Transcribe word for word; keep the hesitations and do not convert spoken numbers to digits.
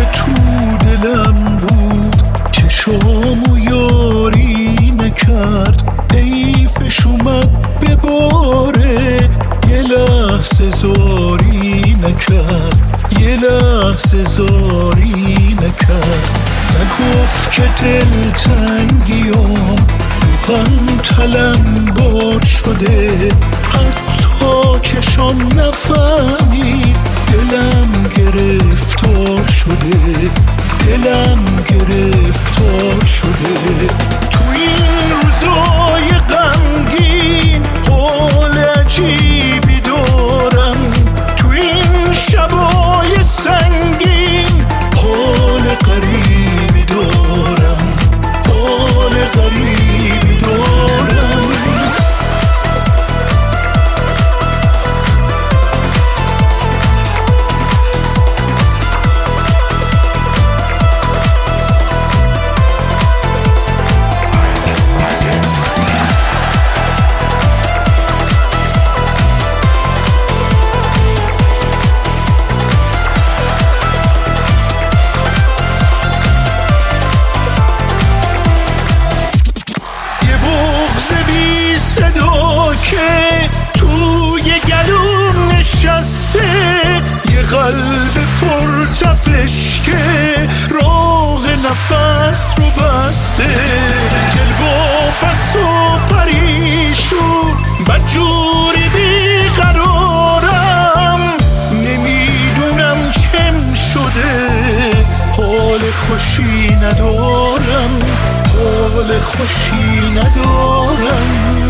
که تو دلم بود چشامو یاری نکرد، حیفش اومد بباره، یه لحظه زاری نکرد، یه لحظه زاری نکرد. نگفت که دلتنگیام روغن تلمبار شده، حتی چشام نفهمید دلم گرفتار شده، دلم گرفتار شده. تو این روزای غمگین حال عجیبی دارم، تو این شبای سنگین حال غریبی دارم، حال غریبی دارم. که توی گلوم نشسته، یه قلب پر تپش که راه نفس رو بسته، دل با پس و پریشون بدجوری بیقرارم، نمیدونم چم شده، حال خوشی ندارم، حال خوشی ندارم.